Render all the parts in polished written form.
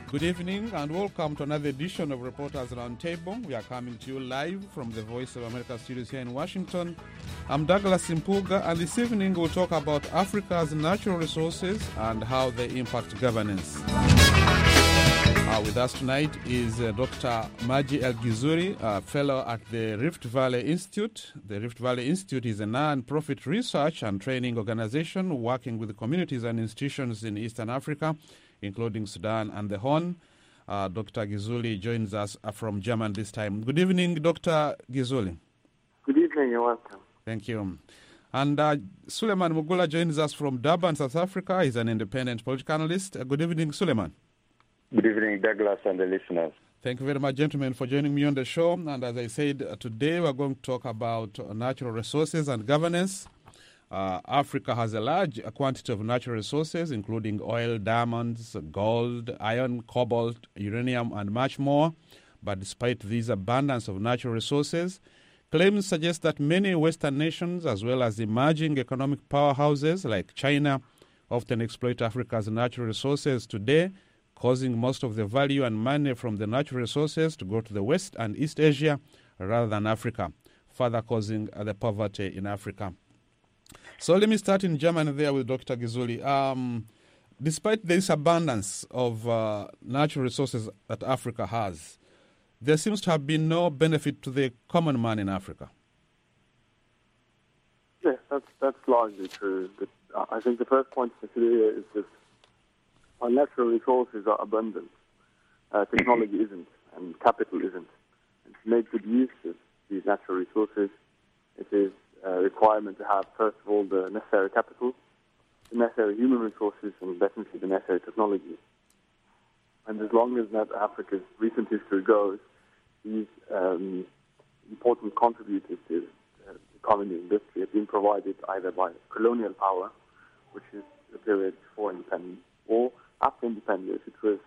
Good evening and welcome to another edition of Reporters Roundtable. We are coming to you live from the Voice of America studios here in Washington. I'm Douglas Impuga, and this evening we'll talk about Africa's natural resources and how they impact governance. With us tonight is Dr. Maji El-Gizuri, a fellow at the Rift Valley Institute. The Rift Valley Institute is a non-profit research and training organization working with communities and institutions in Eastern Africa, including Sudan and the Horn. Dr. Gizuli joins us from Germany this time. Good evening, Dr. Gizuli. Good evening, you're welcome. Thank you. And Suleiman Mugula joins us from Durban, South Africa. He's an independent political analyst. Good evening, Suleiman. Good evening, Douglas and the listeners. Thank you very much, gentlemen, for joining me on the show. And as I said, today we're going to talk about natural resources and governance. Africa has a large quantity of natural resources, including oil, diamonds, gold, iron, cobalt, uranium, and much more. But despite this abundance of natural resources, claims suggest that many Western nations, as well as emerging economic powerhouses like China, often exploit Africa's natural resources today, causing most of the value and money from the natural resources to go to the West and East Asia rather than Africa, further causing the poverty in Africa. So let me start in Germany there with Dr. Gizuli. Despite this abundance of natural resources that Africa has, there seems to have been no benefit to the common man in Africa. Yes, that's largely true. But I think the first point to consider here is that our natural resources are abundant. Technology isn't, and capital isn't. And to make good use of these natural resources, it is a requirement to have, first of all, the necessary capital, the necessary human resources, and definitely the necessary technology. And as long as Africa's recent history goes, these important contributors to the economy and industry have been provided either by colonial power, which is the period before independence, or after independence, it was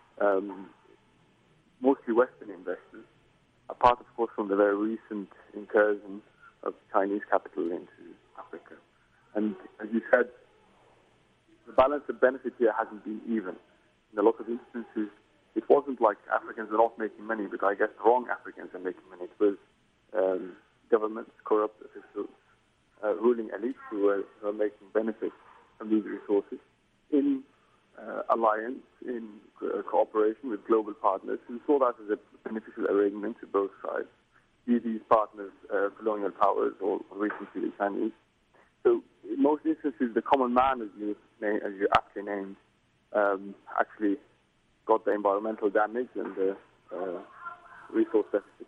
mostly Western investors, apart, of course, from the very recent incursion of Chinese capital into Africa. And as you said, the balance of benefit here hasn't been even. In a lot of instances, it wasn't like Africans are not making money, but I guess the wrong Africans are making money. It was governments, corrupt officials, ruling elites who were making benefits from these resources in alliance, in cooperation with global partners who saw that as a beneficial arrangement to both sides, be these partners colonial powers or recently the Chinese. So in most instances, the common man, as you aptly named, actually got the environmental damage and the resource deficit.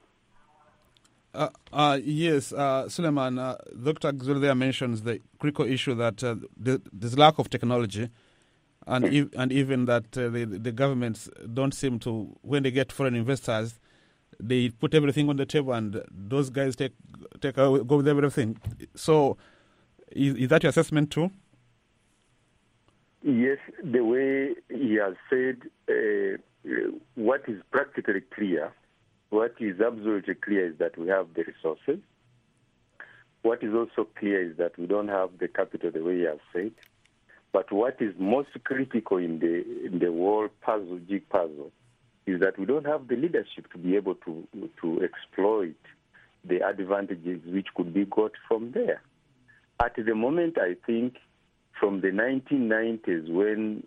Yes, Suleiman, Dr. Gizuli there mentions the critical issue that there's lack of technology, and even that the governments don't seem to, when they get foreign investors, they put everything on the table, and those guys go with everything. So, is that your assessment too? Yes, the way he has said, what is practically clear, what is absolutely clear is that we have the resources. What is also clear is that we don't have the capital the way he has said. But what is most critical in the whole jig puzzle, is that we don't have the leadership to be able to exploit the advantages which could be got from there. At the moment, I think from the 1990s, when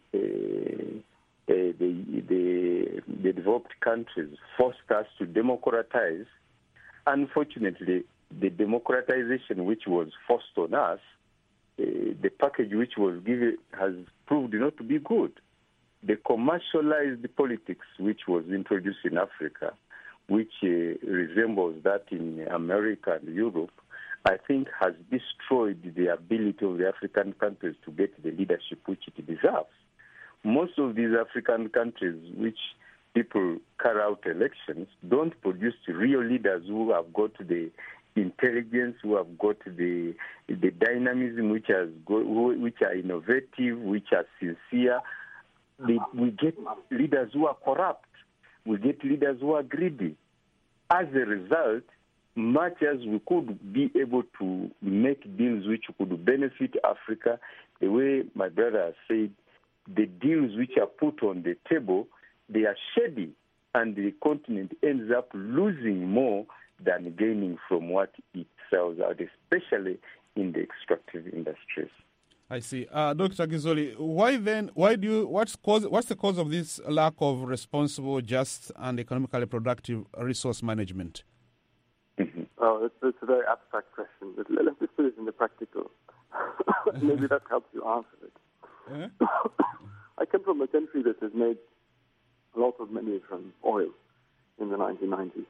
the developed countries forced us to democratize, unfortunately, the democratization which was forced on us, the package which was given has proved not to be good. The commercialized politics which was introduced in Africa, which resembles that in America and Europe, I think has destroyed the ability of the African countries to get the leadership which it deserves. Most of these African countries which people carry out elections don't produce real leaders who have got the intelligence, who have got the dynamism, which are innovative, which are sincere. We get leaders who are corrupt. We get leaders who are greedy. As a result, much as we could be able to make deals which could benefit Africa, the way my brother has said, the deals which are put on the table, they are shady, and the continent ends up losing more than gaining from what it sells out, especially in the extractive industries. I see. Dr. Gizoli, what's the cause of this lack of responsible, just, and economically productive resource management? Mm-hmm. Oh, it's a very abstract question. Let's just put it in the practical. Maybe that helps you answer it. I come from a country that has made a lot of money from oil in the 1990s.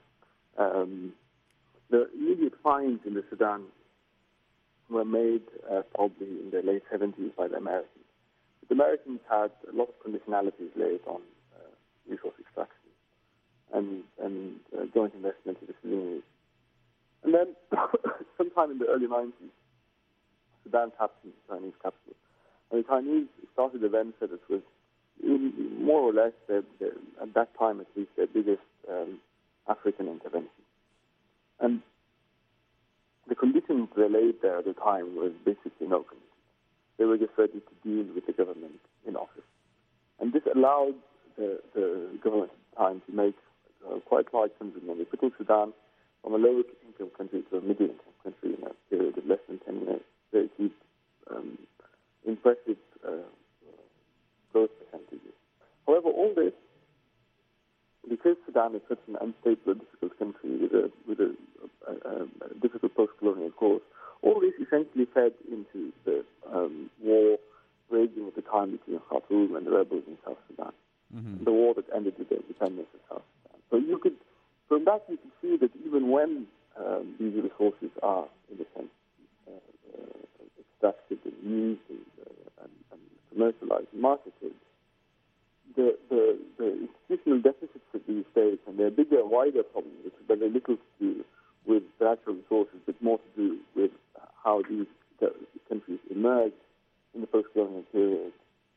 The immediate finds in the Sudan were made probably in the late 70s by the Americans. The Americans had a lot of conditionalities laid on resource extraction and joint investment in the Sudanese. And then, sometime in the early 90s, Sudan tapped into Chinese capital. And the Chinese started a venture that was more or less, at that time at least, their biggest African intervention. And the conditions they laid there at the time was basically no conditions. They were just ready to deal with the government in office. And this allowed the government at the time to make quite large sums of money, putting Sudan from a low-income country to a middle-income country in a period of less than 10 years. They achieved impressive growth percentages. However, all this, because Sudan is such an unstable, difficult country with a difficult post-colonial course, all this essentially fed into the war raging at the time between Khartoum and the rebels in South Sudan. Mm-hmm. The war that ended with the independence of South Sudan. So from that you can see that even when these resources are, in a sense, extracted and used and commercialized and marketed, the institutional deficits of these states and their bigger, wider problems, which have very little to do with natural resources, but more to do with how these countries emerged in the post-colonial period,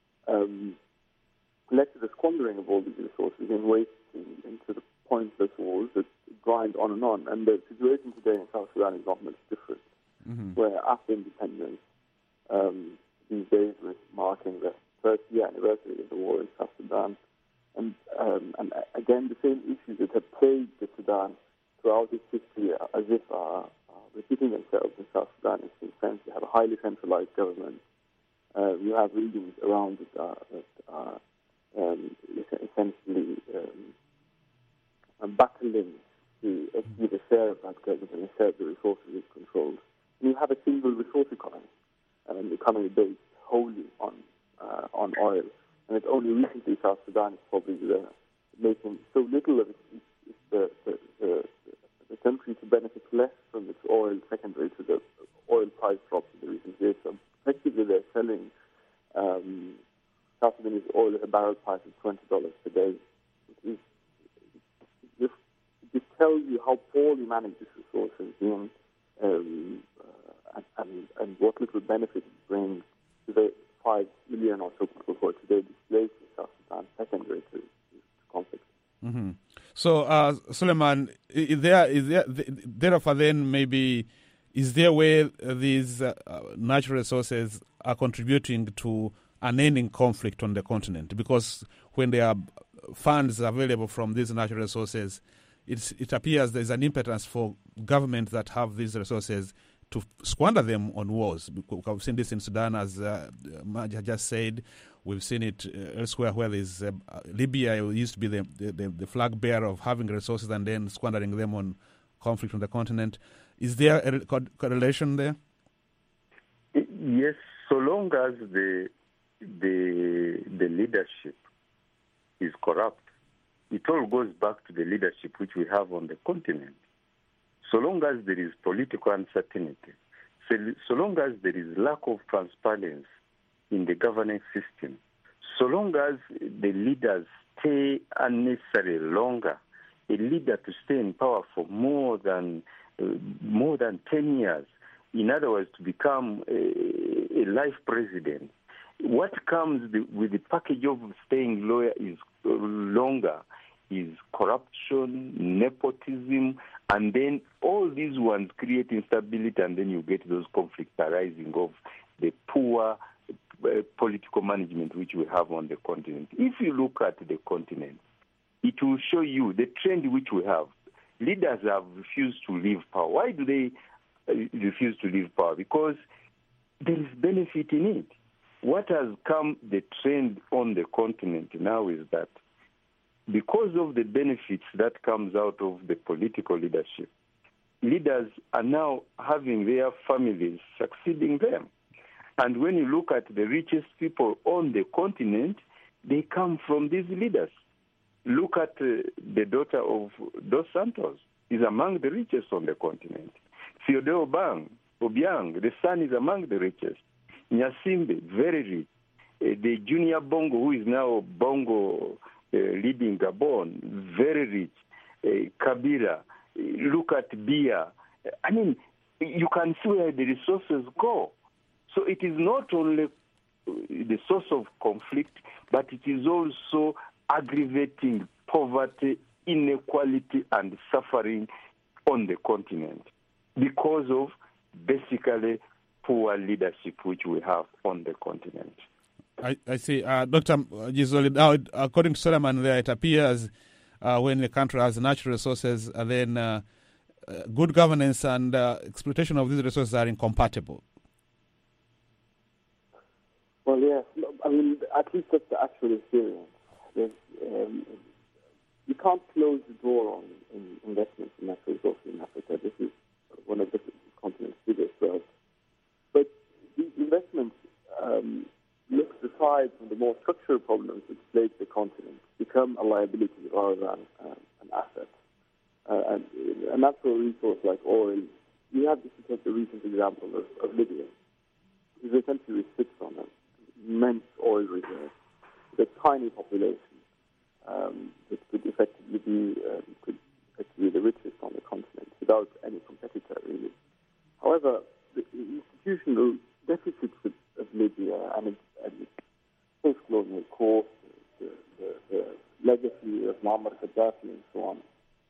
led to the squandering of all these resources in wasting into the pointless wars that grind on. And the situation today in South Sudan is not much different, where after independence, these days we're marking the first year anniversary of the war in South Sudan. And again, the same issues that have plagued the Sudan throughout its history as if are repeating themselves in South Sudan. In a sense, you have a highly centralized government. You have regions around it that are essentially battling to achieve a share of that government and a share of the resources it controls. And you have a single resource economy, and the economy based wholly on oil. And it's only recently South Sudan is probably making so little of it. It's the country to benefit less from its oil secondary to the oil price drops in the recent years. So effectively they're selling South Sudanese oil at a barrel price of $20 per day. It tells you how poorly managed this resource has been and what little benefit it brings to the 5 million or so people who are today displaced in South Sudan secondary to conflict. Mm-hmm. So, Suleiman, therefore then maybe, is there a way these natural resources are contributing to an ending conflict on the continent? Because when there are funds available from these natural resources, it appears there's an impetus for governments that have these resources to squander them on wars. We've seen this in Sudan, as Maja just said. We've seen it elsewhere where there's Libya used to be the flag bearer of having resources and then squandering them on conflict on the continent. Is there a correlation there? Yes, so long as the leadership is corrupt, it all goes back to the leadership which we have on the continent. So long as there is political uncertainty, so long as there is lack of transparency in the governance system, so long as the leaders stay unnecessarily longer, a leader to stay in power for more than 10 years, in other words, to become a life president, what comes with the package of staying longer is corruption, nepotism, and then all these ones create instability, and then you get those conflicts arising of the poor political management which we have on the continent. If you look at the continent, it will show you the trend which we have. Leaders have refused to leave power. Why do they refuse to leave power? Because there is benefit in it. What has come the trend on the continent now is that because of the benefits that comes out of the political leadership, leaders are now having their families succeeding them. And when you look at the richest people on the continent, they come from these leaders. Look at the daughter of Dos Santos, is among the richest on the continent. Theodore Obiang, the son, is among the richest. Nyasimbe, very rich. The junior Bongo, who is now Bongo leading Gabon, very rich. Kabila, look at Biya. I mean, you can see where the resources go. So it is not only the source of conflict, but it is also aggravating poverty, inequality, and suffering on the continent because of basically poor leadership which we have on the continent. I see. Dr. Gisoli, now, according to Suleiman, there it appears when the country has natural resources, then good governance and exploitation of these resources are incompatible. Well, yes. I mean, at least that's the actual experience. You can't close the door on investments in natural resources in Africa. This is one of the continent's biggest wealth. But these investments look aside from the more structural problems which plague the continent, become a liability rather than an asset. And a natural resource like oil, you have to take the recent example of Libya. Is essentially sits on an immense oil reserve, with a tiny population that could effectively be the richest on the continent without any competitor, really. However, the institutional deficits of Libya and its post-colonial course, the legacy of Muammar Gaddafi and so on,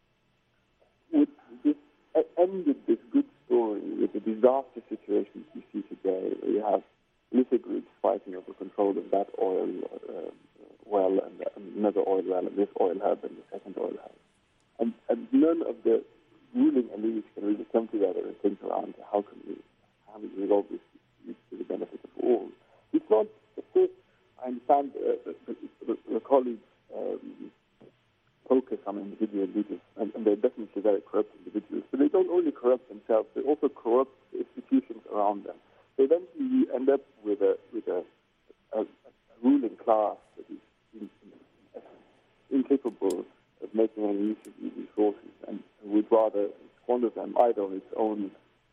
ended this good story with the disaster situations we see today, where you have illicit groups fighting over control of that oil well and another oil well and this oil hub and the second oil hub. And none of the ruling elites can really come together and think around how we resolve this to the benefit of all. It's not, of course, I understand the colleagues focus on individual leaders, and they're definitely very corrupt individuals, but they don't only corrupt themselves, they also corrupt the institutions around them. So eventually you end up with a ruling class that is incapable of making any use of these resources and would rather squander them either on its own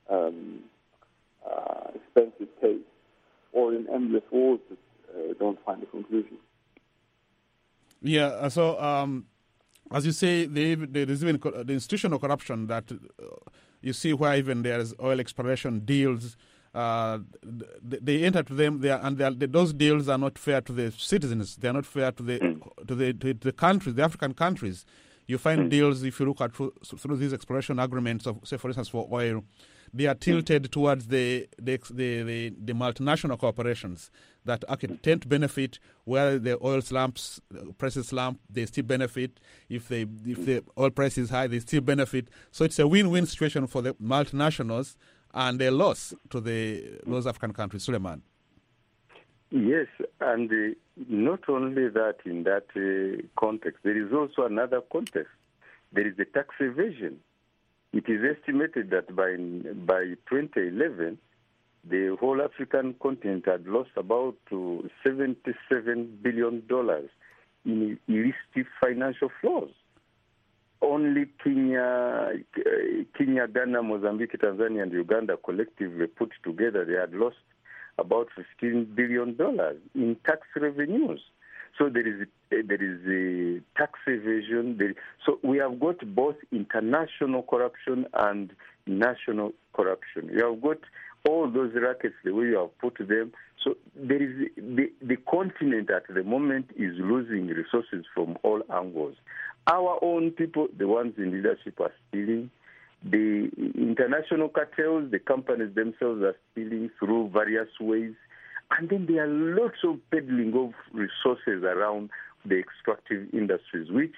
expensive taste or in endless wars that don't find a conclusion. Yeah, so as you say, there is even the institutional corruption that you see where even there is oil exploration deals. They enter to them there, and those deals are not fair to the citizens. They are not fair to the countries, the African countries. You find deals, if you look at through these exploration agreements of, say, for instance, for oil, they are tilted towards the multinational corporations that tend to benefit where the oil prices slump, they still benefit. If the oil price is high, they still benefit. So it's a win-win situation for the multinationals and a loss to those African countries. Suleiman. Yes, and not only that in that context, there is also another context. There is the tax evasion. It is estimated that by 2011, the whole African continent had lost about $77 billion in illicit financial flows. Only Kenya, Ghana, Mozambique, Tanzania, and Uganda collectively put together, they had lost about $15 billion in tax revenues. So there is a tax evasion. So we have got both international corruption and national corruption. You have got all those rackets the way you have put them. So there is the continent at the moment is losing resources from all angles. Our own people, the ones in leadership, are stealing. The international cartels, the companies themselves are stealing through various ways. And then there are lots of peddling of resources around the extractive industries, which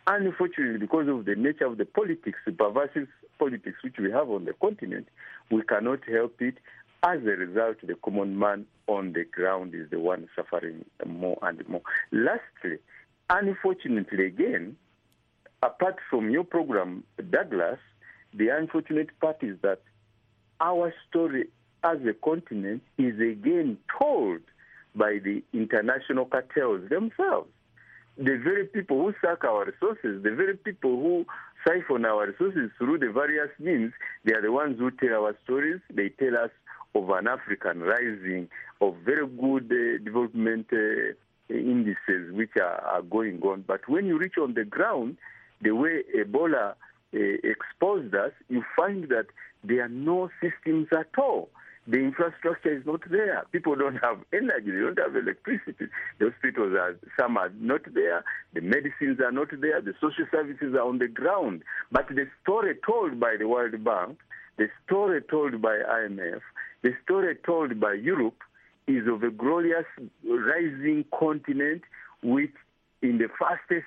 unfortunately, because of the nature of the politics, the pervasive politics which we have on the continent, we cannot help it. As a result, the common man on the ground is the one suffering more and more. Lastly, unfortunately again, apart from your program, Douglas, the unfortunate part is that our story as a continent is again told by the international cartels themselves. The very people who suck our resources, the very people who siphon our resources through the various means, they are the ones who tell our stories. They tell us of an African rising, of very good development indices which are going on. But when you reach on the ground, the way Ebola exposed us, you find that there are no systems at all. The infrastructure is not there. People don't have energy. They don't have electricity. The hospitals some are not there. The medicines are not there. The social services are on the ground. But the story told by the World Bank, the story told by IMF, the story told by Europe is of a glorious rising continent which in the fastest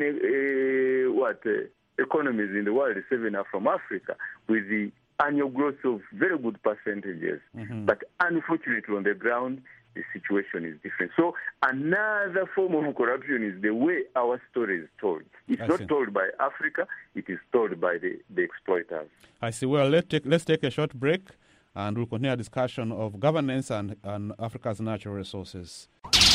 economies in the world, 7 are from Africa, with the annual growth of very good percentages. Mm-hmm. But unfortunately on the ground, the situation is different. So another form of corruption is the way our story is told. It's not told by Africa, it is told by the exploiters. I see. Well, let's take a short break and we'll continue our discussion of governance and Africa's natural resources.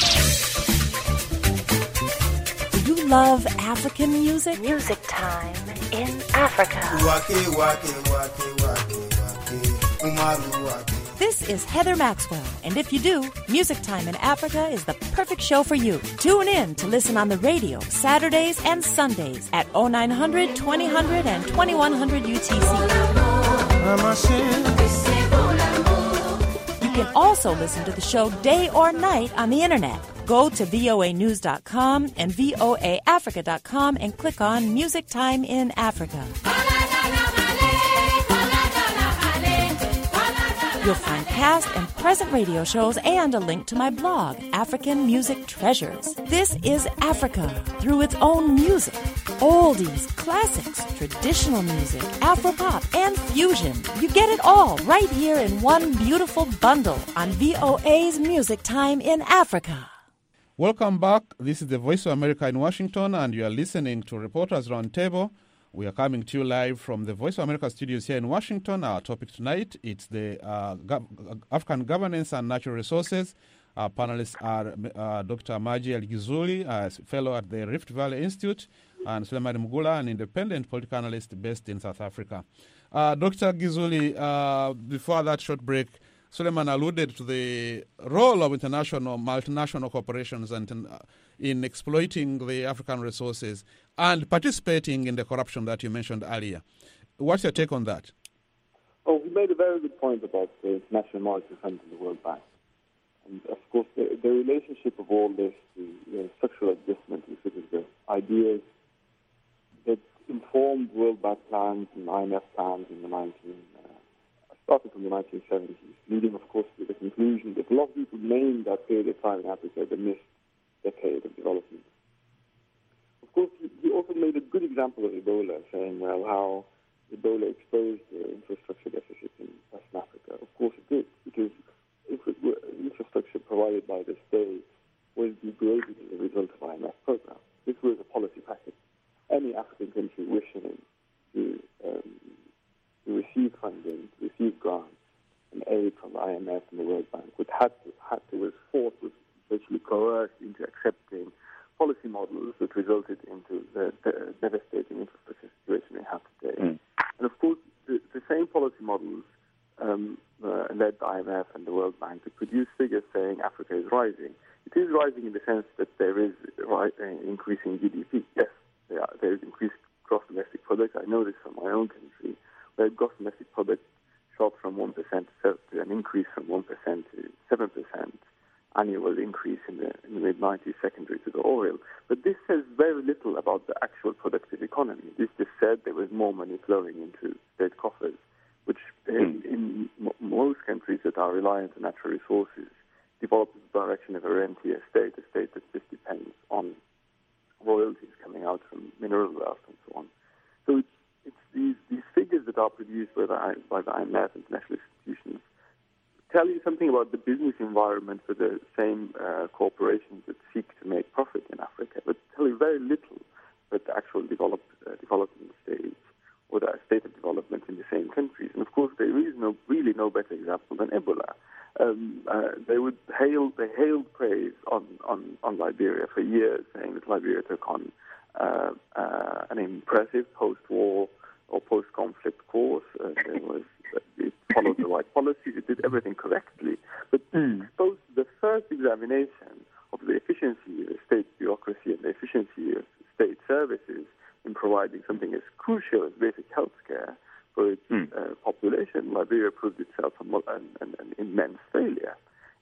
Do you love African music? Music Time in Africa. This is Heather Maxwell, and if you do, Music Time in Africa is the perfect show for you. Tune in to listen on the radio Saturdays and Sundays at 0900, 2000, and 2100 UTC. You can also listen to the show day or night on the internet. Go to voanews.com and voaafrica.com and click on Music Time in Africa. You'll find past and present radio shows and a link to my blog, African Music Treasures. This is Africa through its own music. Oldies, classics, traditional music, Afropop, and fusion. You get it all right here in one beautiful bundle on VOA's Music Time in Africa. Welcome back. This is the Voice of America in Washington, and you are listening to Reporters Roundtable. We are coming to you live from the Voice of America studios here in Washington. Our topic tonight, it's the African governance and natural resources. Our panelists are Dr. Maji El-Ghizuli, a fellow at the Rift Valley Institute, and Suleiman Mugula, an independent political analyst based in South Africa. Dr. Ghizuli, before that short break, Suleiman alluded to the role of multinational corporations and in exploiting the African resources and participating in the corruption that you mentioned earlier. What's your take on that? Oh, he made a very good point about the International Monetary Fund and the World Bank. And, of course, the relationship of all this, the structural adjustment, and sort of the ideas that informed World Bank plans and IMF plans in the started from the 1970s, leading, of course, to the conclusion that a lot of people named that period of time in Africa the missed decade of development. Of course, he also made a good example of Ebola, saying, well, how Ebola exposed the infrastructure deficit in Western Africa. Of course it did, because infrastructure provided by the state was degraded as a result of IMF programs. This was a policy package. Any African country wishing to receive funding, to receive grants and aid from the IMF and the World Bank was virtually coerced into accepting policy models that resulted into the devastating infrastructure situation we have today. Mm. And of course, the same policy models led the IMF and the World Bank to produce figures saying Africa is rising. It is rising in the sense that there is increasing GDP. Yes, there is increased gross domestic product. I know this from my own country, where gross domestic product shot from 1% to an increase from 1% to 7%, annual increase in the mid-90s secondary to the oil. But this says very little about the actual productive economy. This just said there was more money flowing into state coffers, which in most countries that are reliant on natural resources develop the direction of a rentier state, a state that just depends on royalties coming out from mineral wealth, and so on. So it's these figures that are produced by the IMF, international institutions, tell you something about the business environment for the same corporations that seek to make profit in Africa, but tell you very little about the actual development stage or the state of development in the same countries. And of course, there is really no better example than Ebola. They hailed praise on Liberia for years, saying that Liberia took on an impressive post-war or post-conflict course. It followed the right policies. It did everything correctly. But suppose the first examination of the efficiency of the state bureaucracy and the efficiency of state services in providing something as crucial as basic health care for its population, Liberia proved itself an immense failure.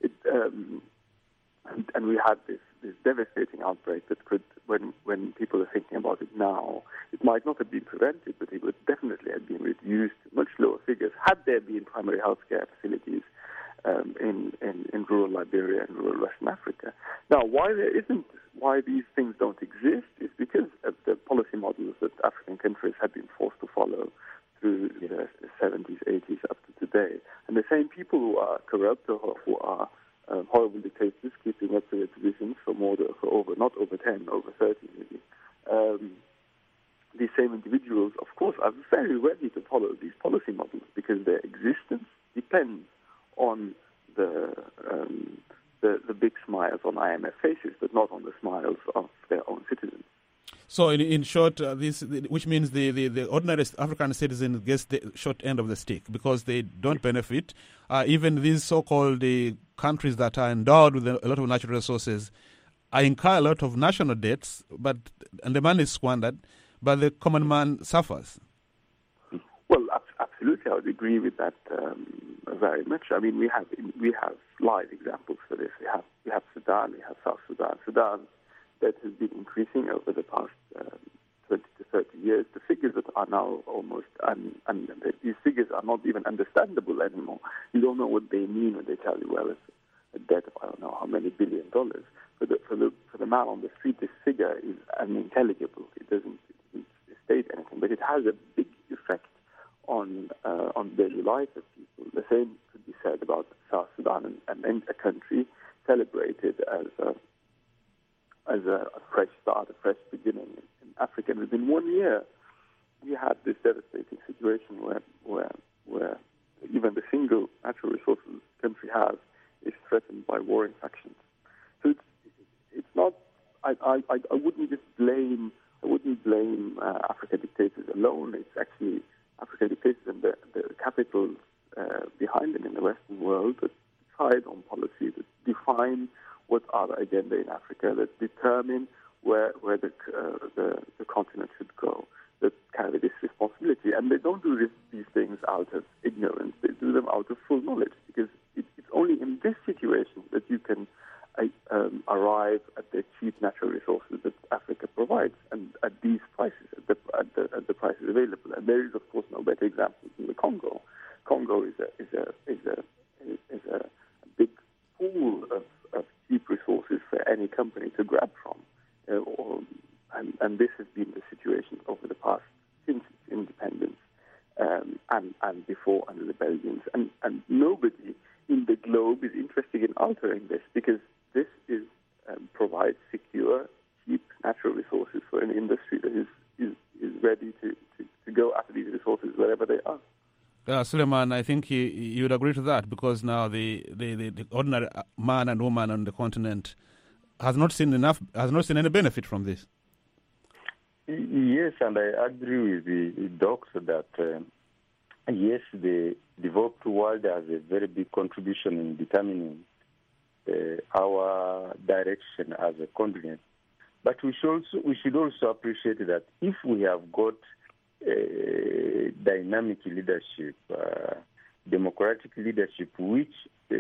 And we had this devastating outbreak that could, when people are thinking about it now, it might not have been prevented, but it would definitely have been reduced to much lower figures had there been primary health care facilities in rural Liberia and rural Western Africa. Now, why these things don't exist is because of the policy models that African countries have been forced to follow through the 70s, 80s, up to today. And the same people who are corrupt or who are horrible dictators keeping up to their positions for not over 10, over 30 maybe. These same individuals, of course, are very ready to follow these policy models because their existence depends on the big smiles on IMF faces, but not on the smiles of their own citizens. So, in short, which means the ordinary African citizen gets the short end of the stick because they don't benefit. Even these so-called countries that are endowed with a lot of natural resources incur a lot of national debts, and the money is squandered, but the common man suffers. Well, absolutely, I would agree with that very much. I mean, we have live examples for this. We have Sudan, we have South Sudan. Sudan debt has been increasing over the past 20 to 30 years. The figures that are now almost, these figures are not even understandable anymore. You don't know what they mean when they tell you, well, it's a debt of I don't know how many $1 billion. For the man on the street, this figure is unintelligible. It doesn't state anything, but it has a big effect on daily life of people. The same could be said about South Sudan, and a country celebrated as a fresh start, a fresh beginning in Africa. And within 1 year, we had this devastating situation where even the single natural resources the country has is threatened by warring factions. So it's not. I wouldn't just blame. I wouldn't blame Africa dictators alone. It's actually Africa dictators and the capitals behind them in the Western world that decide on policy, that define what are the agenda in Africa, that determine where the continent should go, that carry this responsibility. And they don't do these things out of ignorance. They do them out of full knowledge, because it's only in this situation that you can arrive at the cheap natural resources that Africa provides, and at these prices, at the prices available. And there is, of course, no better example than the Congo. Congo is a big pool of cheap resources for any company to grab from, and this has been the situation over the past since its independence, and before under the Belgians, and nobody in the globe is interested in altering this, because this provides secure, cheap natural resources for an industry that is ready to go after these resources wherever they are. Suleiman, I think you would agree to that, because now the ordinary man and woman on the continent has not seen any benefit from this. Yes, and I agree with the doctor that yes, the developed world has a very big contribution in determining our direction as a continent. But we should also appreciate that if we have got dynamic leadership, democratic leadership, which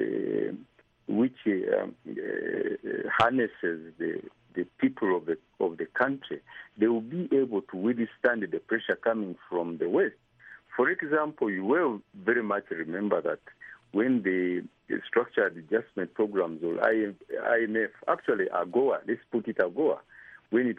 harnesses the people of the country, they will be able to withstand the pressure coming from the West. For example, you will very much remember that when the structured adjustment programs or IMF, actually AGOA, let's put it AGOA, when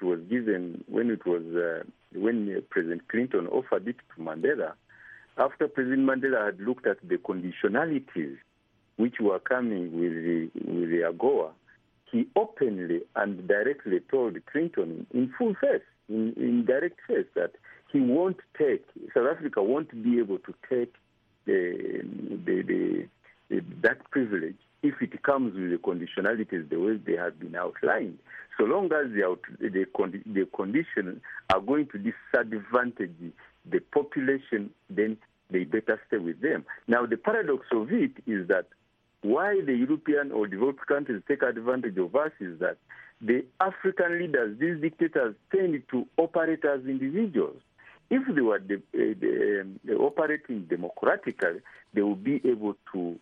President Clinton offered it to Mandela, after President Mandela had looked at the conditionalities which were coming with the AGOA, he openly and directly told Clinton in full face, in direct face, that he won't take, South Africa won't be able to take that privilege if it comes with the conditionalities the way they have been outlined. So long as the conditions are going to disadvantage the population, then they better stay with them. Now, the paradox of it is that why the European or developed countries take advantage of us is that the African leaders, these dictators, tend to operate as individuals. If they were operating democratically, they would be able to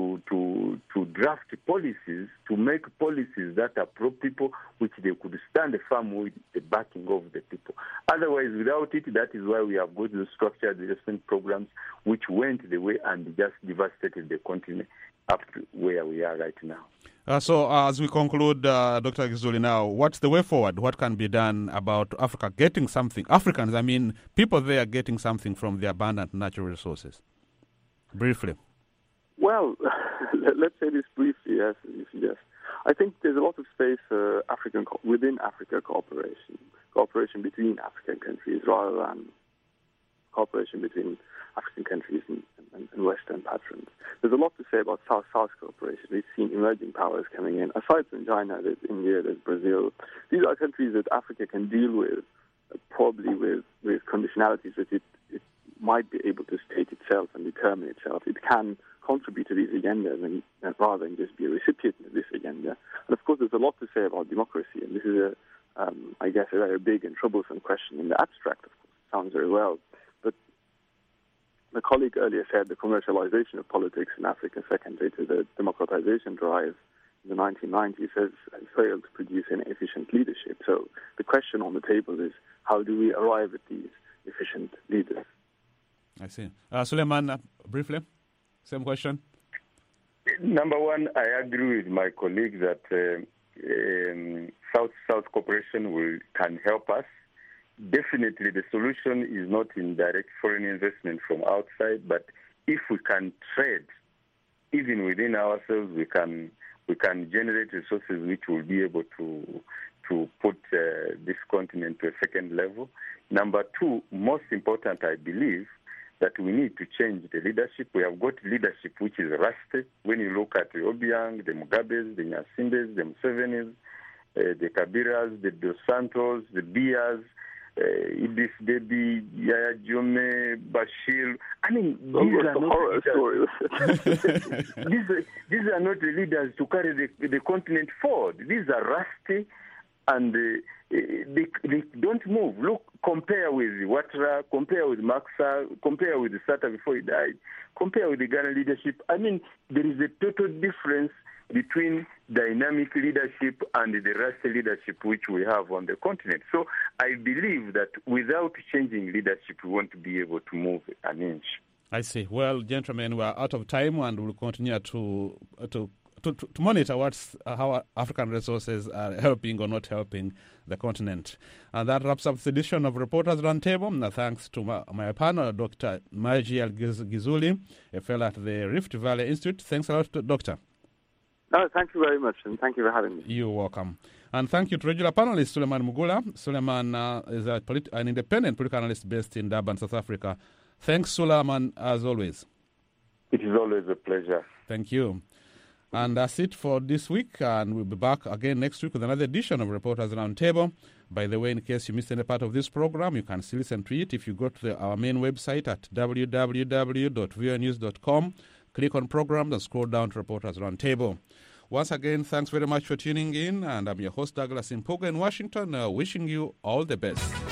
draft policies, to make policies that are pro-people, which they could stand firm with the backing of the people. Otherwise, without it, that is why we have got the structured development programs which went the way and just devastated the continent up to where we are right now. So as we conclude, Dr. Gizuli, now, what's the way forward? What can be done about Africa getting something? Africans, I mean, people there getting something from the abundant natural resources? Briefly. Well, let's say this briefly, yes. I think there's a lot of space for within Africa cooperation between African countries rather than cooperation between African countries and Western patrons. There's a lot to say about South-South cooperation. We've seen emerging powers coming in. Aside from China, there's India, there's Brazil. These are countries that Africa can deal with, probably with conditionalities that it might be able to state itself and determine itself. It can contribute to these agendas and rather than just be a recipient of this agenda. And of course, there's a lot to say about democracy, and this is, I guess, a very big and troublesome question in the abstract. Of course, it sounds very well, but the colleague earlier said the commercialization of politics in Africa, secondary to the democratization drive in the 1990s, has failed to produce any efficient leadership. So the question on the table is, how do we arrive at these efficient leaders? I see. Suleiman, briefly, same question. Number one, I agree with my colleague that South-South cooperation can help us. Definitely, the solution is not in direct foreign investment from outside, but if we can trade, even within ourselves, we can generate resources which will be able to put this continent to a second level. Number two, most important, I believe, that we need to change the leadership. We have got leadership which is rusty. When you look at the Obiang, the Mugabes, the Nyasimbes, the Musevenis, the Kabiras, the Dos Santos, the Bias, Idris Deby, Yaya Jome, Bashir. I mean, these are not stories. These are not the leaders to carry the continent forward. These are rusty, and they don't move. Look, compare with Ouattara, compare with Maxa, compare with Sata before he died, compare with the Ghana leadership. I mean, there is a total difference between dynamic leadership and the rusty leadership which we have on the continent. So I believe that without changing leadership, we won't be able to move an inch. I see. Well, gentlemen, we are out of time, and we'll continue to monitor how African resources are helping or not helping the continent. And that wraps up the edition of Reporters Roundtable. Thanks to my panel, Dr. Maji Al-Gizuli, a fellow at the Rift Valley Institute. Thanks a lot, Doctor. No, thank you very much, and thank you for having me. You're welcome. And thank you to regular panelist Suleiman Mugula. Suleiman is an independent political analyst based in Durban, South Africa. Thanks, Suleiman, as always. It is always a pleasure. Thank you. And that's it for this week, and we'll be back again next week with another edition of Reporters Roundtable. By the way, in case you missed any part of this program, you can still listen to it if you go to our main website at www.voanews.com. Click on programs and scroll down to Reporters Roundtable. Once again, thanks very much for tuning in, and I'm your host, Douglas Impoga in Washington, wishing you all the best.